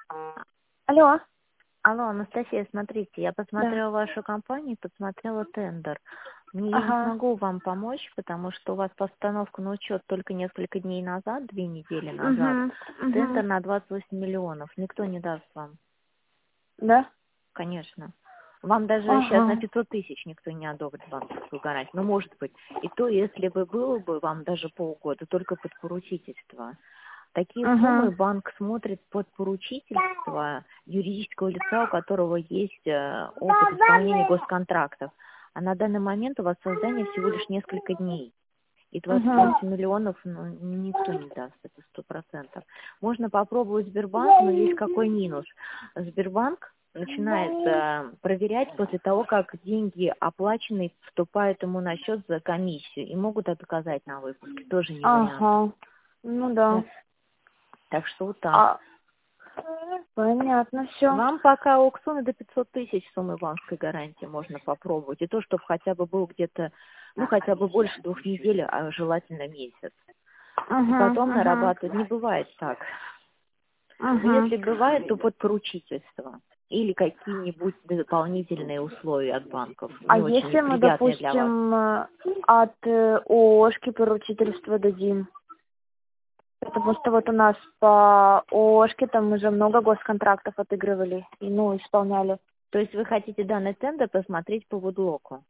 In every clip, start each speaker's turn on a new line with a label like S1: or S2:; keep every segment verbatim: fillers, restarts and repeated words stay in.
S1: Алло.
S2: Алло, Анастасия, смотрите, я
S1: Да.
S2: посмотрела вашу компанию, посмотрела тендер. Мне я не
S1: Ага.
S2: смогу вам помочь, потому что у вас постановка на учет только несколько дней назад, две недели назад.
S1: Угу.
S2: Тендер
S1: Угу.
S2: на двадцать восемь миллионов. Никто не даст вам,
S1: Да?
S2: конечно. Вам даже сейчас на
S1: Ага.
S2: пятьсот тысяч никто не одобрит банковскую гарантию. Ну, может быть. И то, если бы было бы вам даже полгода, только под поручительство. Такие суммы
S1: Угу.
S2: банк смотрит под поручительство юридического лица, у которого есть э, опыт исполнения госконтрактов. А на данный момент у вас создание всего лишь несколько дней. И двадцать
S1: Угу.
S2: восемь миллионов ну, никто не даст, это сто процентов. Можно попробовать Сбербанк, но есть какой минус. Сбербанк начинает э, проверять после того, как деньги оплаченные вступают ему на счет за комиссию и могут отказать на выпуске. Тоже не вариант.
S1: Ага. Ну да.
S2: Так что вот так.
S1: А, понятно все.
S2: Вам пока аукционы до пятьсот тысяч суммы банковской гарантии можно попробовать. И то, чтобы хотя бы был где-то, ну, хотя бы больше двух недель, а желательно месяц. И
S1: Угу.
S2: потом
S1: Угу.
S2: нарабатывать. Не бывает так. Но
S1: Угу.
S2: если бывает, то под поручительство. Или какие-нибудь дополнительные условия от банков.
S1: А
S2: Не очень
S1: если мы,
S2: неприятные для вас.
S1: допустим, э, от э, ООшки поручительство дадим? Потому что вот у нас по ООшке там уже много госконтрактов отыгрывали и, ну, исполняли.
S2: То есть вы хотите данный тендер посмотреть по вудлоку?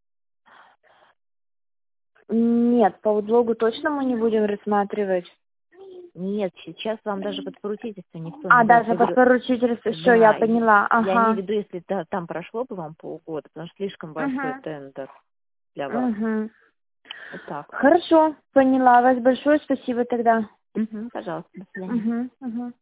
S1: Нет, по удлогу точно мы не будем рассматривать.
S2: Нет, сейчас вам даже под поручительство никто
S1: А,
S2: не даст.
S1: даже
S2: Я
S1: под
S2: говорю,
S1: поручительство, все, я
S2: да,
S1: поняла,
S2: я имею в
S1: ага.
S2: виду, если да, там прошло бы вам полгода, потому что слишком большой
S1: Угу.
S2: тендер для вас.
S1: Угу.
S2: Вот так.
S1: Хорошо, поняла вас. Большое спасибо тогда.
S2: Угу, пожалуйста, до свидания.
S1: Угу. Угу.